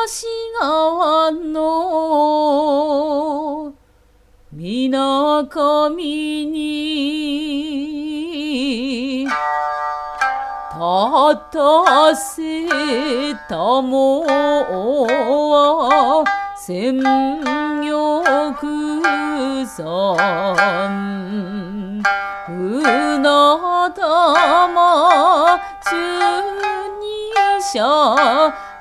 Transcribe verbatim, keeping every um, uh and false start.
東川のみなかみに立たせたもは千玉山うなたま十二社